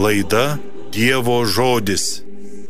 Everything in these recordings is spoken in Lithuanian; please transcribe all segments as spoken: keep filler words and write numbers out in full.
Laida Dievo žodis.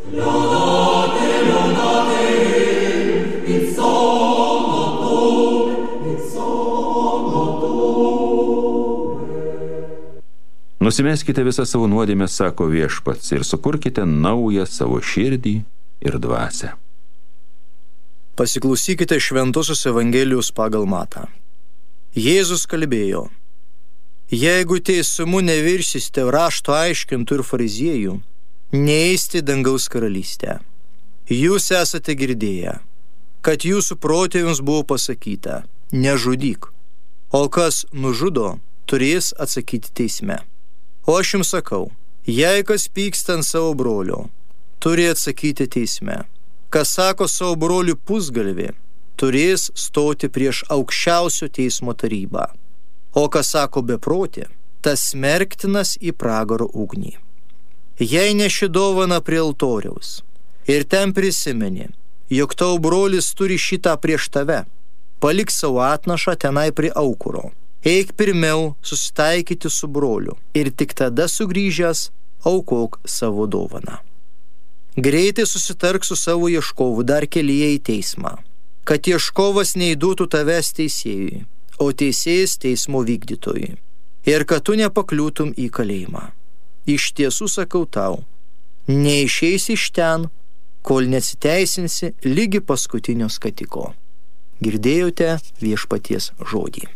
Nusimeskite visą savo nuodėmę, sako Viešpats, ir sukurkite naują savo širdį ir dvasią. Pasiklausykite Šventosios Evangelijos pagal Matą. Jėzus kalbėjo: Jeigu teisumu neviršysite rašto aiškintų ir fariziejų, neįsite dangaus karalystę. Jūs esate girdėję, kad jūsų protėviams buvo pasakyta: nežudyk, o kas nužudo, turės atsakyti teisme. O aš jums sakau, jei kas pyksta ant savo brolio, turi atsakyti teisme. Kas sako savo broliui pusgalvį, turės stoti prieš aukščiausio teismo tarybą. O kas sako beprotį, tas smerktinas į pragaro ugnį. Jei neši dovaną prie altoriaus ir ten prisimeni, jog tavo brolis turi šitą prieš tave, palik savo atnašą tenai prie aukuro. Eik pirmiau susitaikyti su broliu ir tik tada sugrįžęs aukok savo dovaną. Greitai susitark su savo ieškovu dar kelyje į teismą, kad ieškovas neįduotų tavęs teisėjui, o teisėjas teismo vykdytojui, ir kad tu nepakliūtum į kalėjimą. Iš tiesų sakau tau, neišeisi iš ten, kol nesiteisinsi lygi paskutinio skatiko. Girdėjote Viešpaties žodį.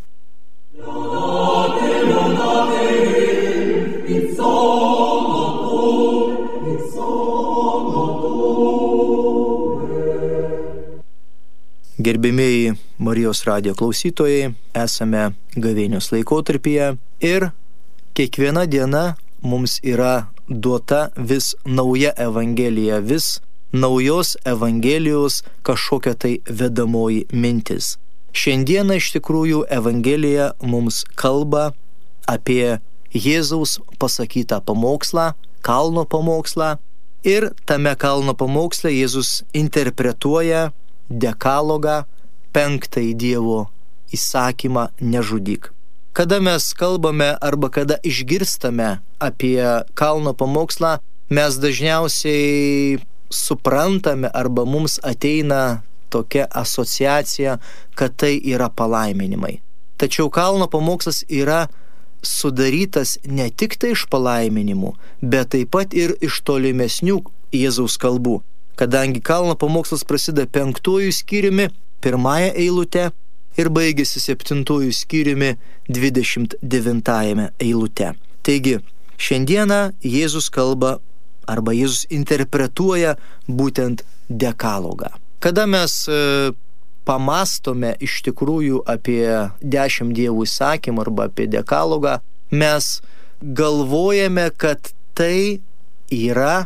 Gerbimieji Marijos radijo klausytojai, esame gavėnios laikotarpyje ir kiekviena diena mums yra duota vis nauja evangelija, vis naujos evangelijos kažkokia tai vedamoji mintis. Šiandieną iš tikrųjų Evangelija mums kalba apie Jėzaus pasakytą pamokslą, kalno pamokslą, ir tame kalno pamoksle Jėzus interpretuoja dekalogą, penktąjį Dievo įsakymą nežudyk. Kada mes kalbame arba kada išgirstame apie kalno pamokslą, mes dažniausiai suprantame arba mums ateina tokia asociacija, kad tai yra palaiminimai. Tačiau kalno pamokslas yra sudarytas ne tik tai iš palaiminimų, bet taip pat ir iš tolimesnių Jėzaus kalbų. Kadangi kalno pamokslas prasideda penktuoju skyriumi, pirmąją eilutę, ir baigėsi septintuoju skyriumi, dvidešimt devintajame eilute. Taigi, šiandieną Jėzus kalba arba Jėzus interpretuoja būtent dekalogą. Kada mes e, pamastome iš tikrųjų apie dešimt Dievo įsakymų arba apie dekalogą, mes galvojame, kad tai yra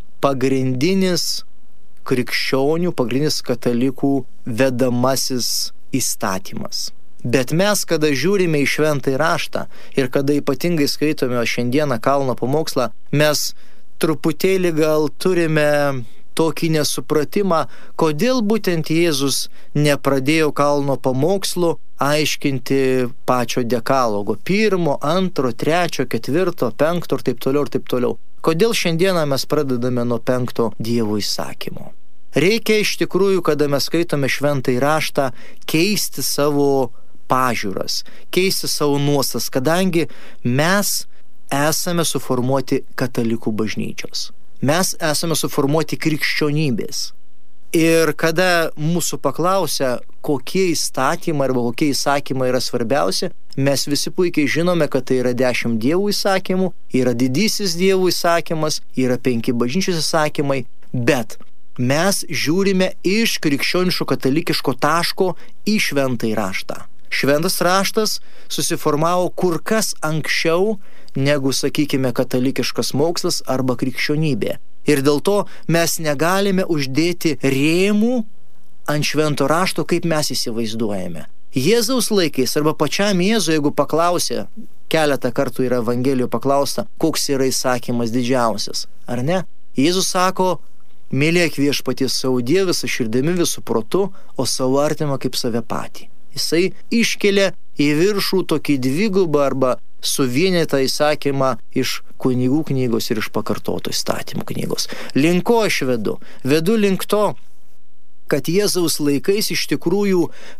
pagrindinis krikščionių, pagrindinis katalikų vedamasis įstatymas. Bet mes, kada žiūrime į šventąjį raštą ir kada ypatingai skaitome šiandieną kalno pamokslą, mes truputėlį gal turime tokį nesupratimą, kodėl būtent Jėzus nepradėjo kalno pamokslų aiškinti pačio dekalogo. Pirmo, antro, trečio, ketvirto, penkto ir taip toliau ir taip toliau. Kodėl šiandieną mes pradedame nuo penkto Dievo įsakymo? Reikia iš tikrųjų, kada mes skaitome šventąjį raštą, keisti savo pažiūras, keisti savo nuostatas, kadangi mes esame suformuoti katalikų bažnyčios. Mes esame suformuoti krikščionybės. Ir kada mūsų paklausia, kokie įstatymai arba kokie įsakymai yra svarbiausi, mes visi puikiai žinome, kad tai yra dešimt Dievo įsakymų, yra didysis Dievo įsakymas, yra penki bažnyčios įsakymai, bet mes žiūrime iš krikščioniško katalikiško taško į šventąjį raštą. Šventas raštas susiformavo kur kas anksčiau negu, sakykime, katalikiškas mokslas arba krikščionybė. Ir dėl to mes negalime uždėti rėmų ant švento rašto, kaip mes įsivaizduojame. Jėzaus laikais arba pačiam Jėzui, jeigu paklausė, keletą kartų yra Evangelijoje paklausta, koks yra įsakymas didžiausias, ar ne? Jėzus sako, mylėk viešpaties savo Dievą visą širdimi, visų protu, o savo artimą kaip save patį. Jisai iškelia į viršų tokį dvigubą arba suvienytą įsakymą iš kunigų knygos ir iš pakartoto įstatymų knygos. Link ko aš vedu? Vedu link to, kad Jėzaus laikais iš tikrųjų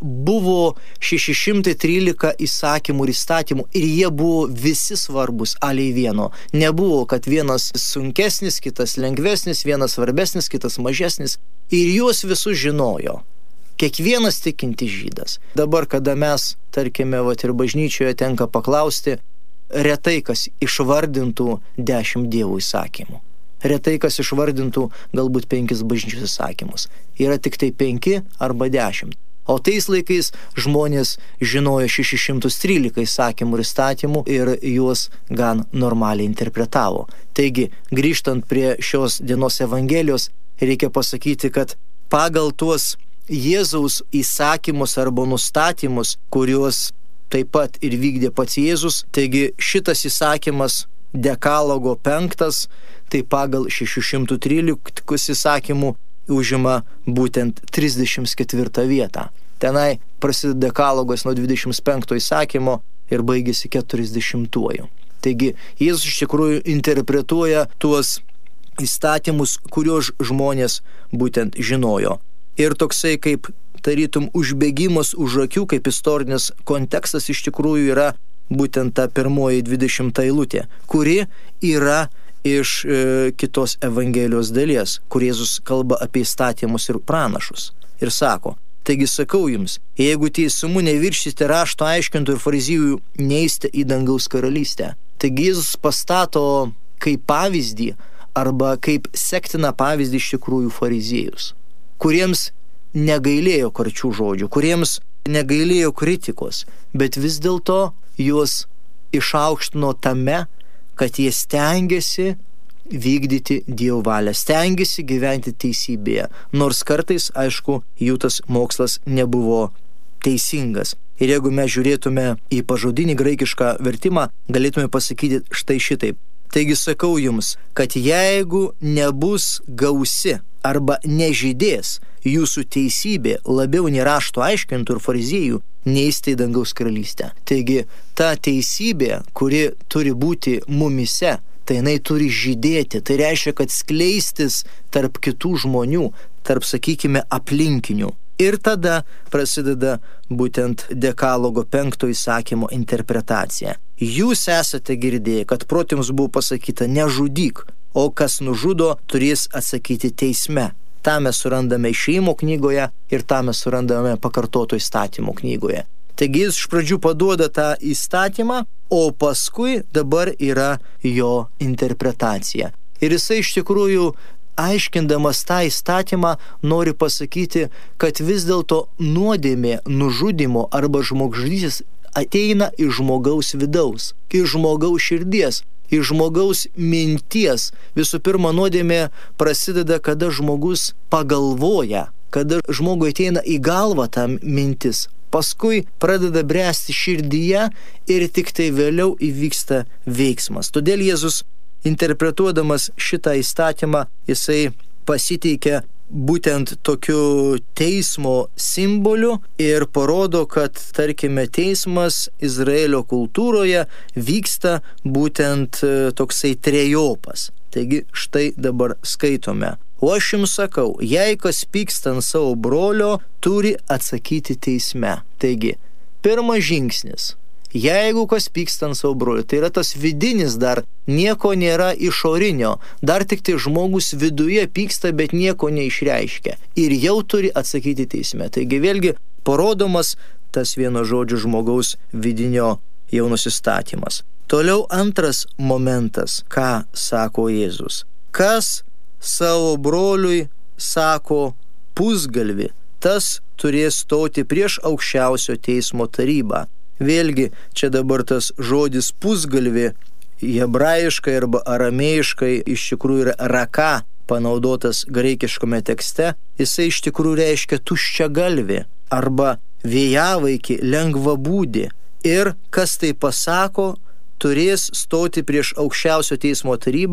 buvo šeši šimtai trylika įsakymų ir įstatymų ir jie buvo visi svarbus aliai vieno. Nebuvo, kad vienas sunkesnis, kitas lengvesnis, vienas svarbesnis, kitas mažesnis. Ir juos visus žinojo. Kiekvienas tikintis žydas. Dabar, kada mes, tarkime, vat ir bažnyčioje tenka paklausti, retai kas išvardintų dešimt Dievo įsakymų. Retai kas išvardintų galbūt penkis bažnyčios įsakymus. Yra tik tai penki arba dešimt. O tais laikais žmonės žinojo šeši šimtai trylika įsakymų ir įstatymų ir juos gan normaliai interpretavo. Taigi, grįžtant prie šios dienos Evangelijos, reikia pasakyti, kad pagal tuos Jėzaus įsakymus arba nustatymus, kuriuos taip pat ir vykdė pats Jėzus, taigi šitas įsakymas Dekalogo penktas, tai pagal šeši šimtai trylika įsakymų užima būtent trisdešimt ketvirtą vietą. Tenai prasideda Dekalogas nuo dvidešimt penkto įsakymo ir baigėsi keturiasdešimtuoju. Taigi Jėzus iš tikrųjų interpretuoja tuos įstatymus, kuriuos žmonės būtent žinojo. Ir toksai kaip tarytum užbėgimas už akių, kaip istorinis kontekstas iš tikrųjų yra būtent ta pirmoji dvidešimta eilutė, kuri yra iš e, kitos Evangelijos dalies, kur Jėzus kalba apie įstatymus ir pranašus. Ir sako, taigi sakau jums, jeigu teisumu neviršysite rašto aiškintų ir fariziejų, neįsite į dangaus karalystę. Taigi Jėzus pastato kaip pavyzdį arba kaip sektiną pavyzdį iš tikrųjų fariziejus, kuriems negailėjo karčių žodžių, kuriems negailėjo kritikos, bet vis dėlto juos išaukštino tame, kad jie stengiasi vykdyti Dievo valią, stengiasi gyventi teisybėje, nors kartais, aišku, jų tas mokslas nebuvo teisingas. Ir jeigu mes žiūrėtume į pažodinį graikišką vertimą, galėtume pasakyti štai šitaip. Taigi sakau jums, kad jeigu nebus gausi arba nežydės jūsų teisybė labiau nei rašto aiškintų ir fariziejų, neįsite į dangaus karalystę. Taigi ta teisybė, kuri turi būti mumise, tai jinai turi žydėti. Tai reiškia, kad skleistis tarp kitų žmonių, tarp, sakykime, aplinkinių. Ir tada prasideda būtent Dekalogo penkto įsakymo interpretacija. Jūs esate girdėję, kad protėms buvo pasakyta nežudyk, o kas nužudo, turės atsakyti teisme. Ta mes surandame Išėjimo knygoje ir tą mes surandame pakartoto įstatymo knygoje. Taigi jis iš pradžių paduoda tą įstatymą, o paskui dabar yra jo interpretacija. Ir jisai iš tikrųjų, aiškindamas tą įstatymą, nori pasakyti, kad vis dėlto nuodėmė, nužudimo arba žmogžudystės ateina iš žmogaus vidaus, iš žmogaus širdies, iš žmogaus minties. Visų pirma, nuodėmė prasideda, kada žmogus pagalvoja, kada žmogui ateina į galvą ta mintis. Paskui pradeda bręsti širdyje ir tik tai vėliau įvyksta veiksmas. Todėl Jėzus, interpretuodamas šitą įstatymą, jisai pasiteikia būtent tokiu teismo simboliu ir parodo, kad, tarkime, teismas Izraelio kultūroje vyksta būtent toksai trejopas. Taigi štai dabar skaitome. O aš jums sakau, jei kas pyksta ant savo brolio, turi atsakyti teisme. Taigi, pirmas žingsnis. Jeigu kas pyksta ant savo brolio, tai yra tas vidinis dar, nieko nėra išorinio, dar tik tai žmogus viduje pyksta, bet nieko neišreiškia. Ir jau turi atsakyti teisme. Taigi vėlgi parodomas tas vieno žodžio žmogaus vidinio jau nusistatymas. Toliau antras momentas, ką sako Jėzus. Kas savo broliui sako pusgalvi, tas turės stoti prieš aukščiausio teismo tarybą. Vėlgi, čia dabar tas žodis pusgalvi, hebrajiškai arba aramėjiškai, iš tikrųjų yra raka, panaudotas graikiškame tekste, jisai iš tikrųjų reiškia tuščia galvi arba vėjavaikį, lengvabūdį. Ir kas tai pasako, turės stoti prieš aukščiausio teismo tarybą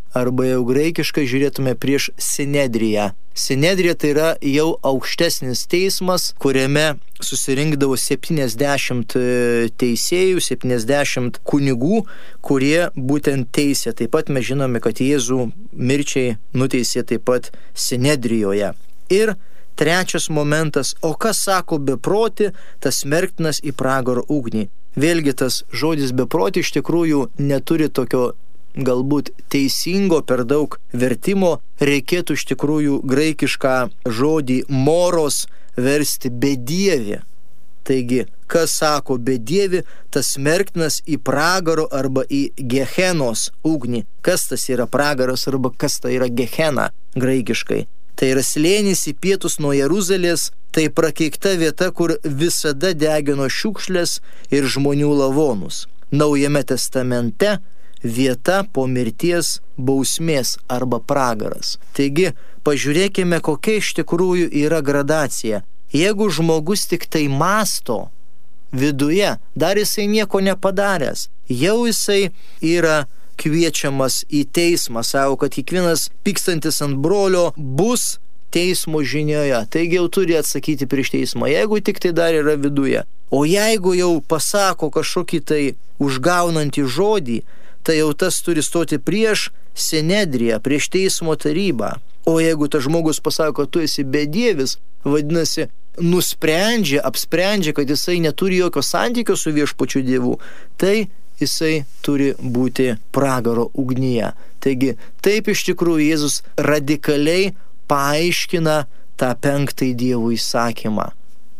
arba jau graikiškai žiūrėtume prieš Sinedriją. Sinedrija tai yra jau aukštesnis teismas, kuriame susirinkdavo septyniasdešimt teisėjų, septyniasdešimt kunigų, kurie būtent teisė. Taip pat mes žinome, kad Jėzų mirčiai nuteisė taip pat Sinedrijoje. Ir trečias momentas, o kas sako beproti, tas smerktinas į pragaro ugnį. Vėlgi tas žodis beproti iš tikrųjų neturi tokio galbūt teisingo per daug vertimo, reikėtų iš tikrųjų graikišką žodį moros versti bedievį. Taigi, kas sako bedievį, tas smerktinas į pragaro arba į gehenos ugnį. Kas tas yra pragaras arba kas tai yra gehena graikiškai? Tai yra slėnis į pietus nuo Jeruzalės, tai prakeikta vieta, kur visada degino šiukšlės ir žmonių lavonus. Naujame testamente vieta po mirties bausmės arba pragaras. Taigi, pažiūrėkime, kokia iš tikrųjų yra gradacija. Jeigu žmogus tik tai masto viduje, dar jisai nieko nepadaręs, jau jisai yra kviečiamas į teismą, sako, kad kiekvienas pykstantis ant brolio bus teismo žinioje, taigi jau turi atsakyti prieš teismą, jeigu tik tai dar yra viduje. O jeigu jau pasako kažkokį tai užgaunantį žodį, tai jau tas turi stoti prieš Sinedriją, prieš teismo tarybą. O jeigu tas žmogus pasako, kad tu esi bedievis, vadinasi, nusprendžia, apsprendžia, kad jisai neturi jokio santykio su viešpačiu Dievu, tai jisai turi būti pragaro ugnyje. Taigi, taip iš tikrųjų Jėzus radikaliai paaiškina tą penktąjį Dievo įsakymą,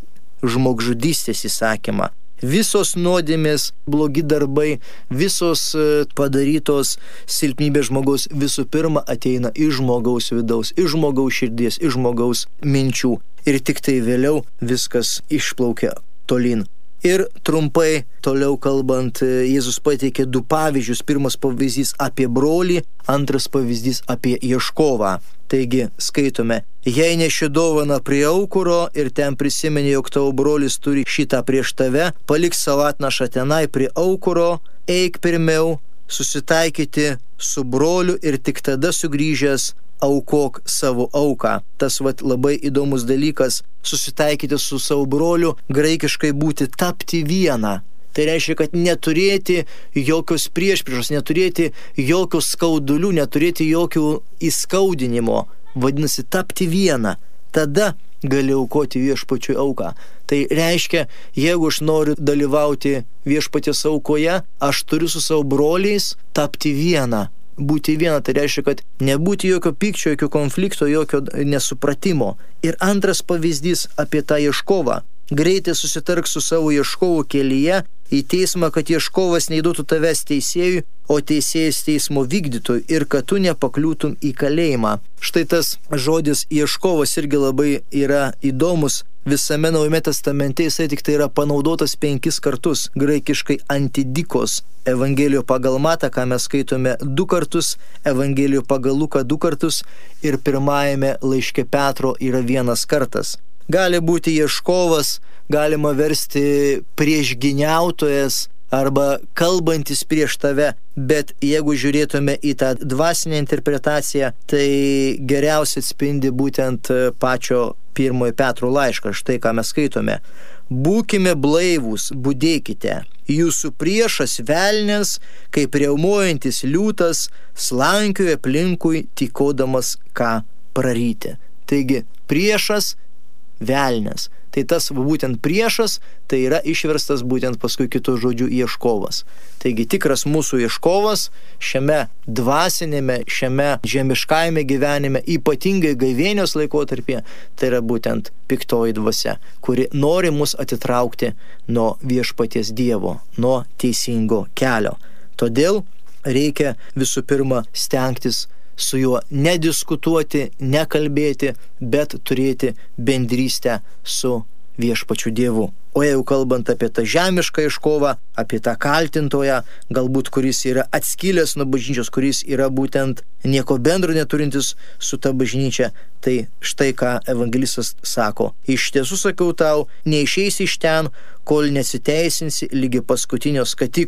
žmogžudystės įsakymą. Visos nuodėmės, blogi darbai, visos padarytos silpnybės žmogaus visų pirma ateina iš žmogaus vidaus, iš žmogaus širdies, iš žmogaus minčių. Ir tik tai vėliau viskas išplaukia tolyn. Ir trumpai toliau kalbant, Jėzus pateikė du pavyzdžius. Pirmas pavyzdys apie brolį, antras pavyzdys apie ieškovą. Taigi skaitome, jei neši dovaną prie aukuro ir ten prisimeni, jog tavo brolis turi šitą prieš tave, palik savo atnašą tenai prie aukuro, eik pirmiau susitaikyti su broliu ir tik tada sugrįžęs aukok savo auką. Tas vat labai įdomus dalykas, susitaikyti su savo broliu, graikiškai būti tapti vieną. Tai reiškia, kad neturėti jokios priešpriešos, neturėti jokių skaudulių, neturėti jokių įskaudinimo. Vadinasi, tapti vieną. Tada gali aukoti viešpačiui auką. Tai reiškia, jeigu aš noriu dalyvauti viešpaties aukoje, aš turiu su savo broliais tapti vieną. Būti viena, tai reiškia, kad nebūti jokio pykčio, jokio konflikto, jokio nesupratimo. Ir antras pavyzdys apie tą ieškovą. Greitai susitark su savo ieškovu kelyje į teismą, kad ieškovas neįduotų tavęs teisėjui, o teisėjas teismo vykdytojui ir kad tu nepakliūtum į kalėjimą. Štai tas žodis ieškovas irgi labai yra įdomus. Visame Naujame testamente jisai tik tai yra panaudotas penkis kartus. Graikiškai antidikos. Evangelijoje pagal Matą, ką mes skaitome du kartus, Evangelijoje pagal Luką du kartus ir pirmajame laiške Petro yra vienas kartas. Gali būti ieškovas, galima versti priešgyniautojas arba kalbantis prieš tave, bet jeigu žiūrėtume į tą dvasinę interpretaciją, tai geriausiai atspindi būtent pačio pirmojo Petro laišką, štai ką mes skaitome. Būkime blaivūs, budėkite. Jūsų priešas velnias, kaip riaumojantis liūtas, slankioja aplinkui, tykodamas ką praryti. Taigi, priešas velnias. Tai tas būtent priešas, tai yra išverstas būtent paskui kitų žodžių ieškovas. Taigi tikras mūsų ieškovas šiame dvasinėme, šiame žemiškajame gyvenime, ypatingai gavėnios laikotarpyje, tai yra būtent piktoji dvasia, kuri nori mus atitraukti nuo viešpaties Dievo, nuo teisingo kelio. Todėl reikia visų pirma stengtis su juo nediskutuoti, nekalbėti, bet turėti bendrystę su viešpačiu Dievu. O jeigu kalbant apie tą žemišką ieškovą, apie tą kaltintoją, galbūt kuris yra atskilęs nuo bažnyčios, kuris yra būtent nieko bendro neturintis su ta bažnyčia, tai štai ką evangelistas sako. Iš tiesų sakau tau, neišeisi iš ten, kol nesiteisinsi lygi paskutinio skatiko.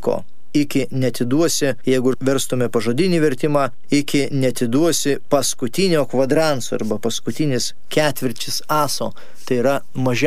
iki netiduosi, jeigu verstume pažodinį vertimą, iki netiduosi paskutinio kvadranso arba paskutinis ketvirčis aso. Tai yra mažiausiai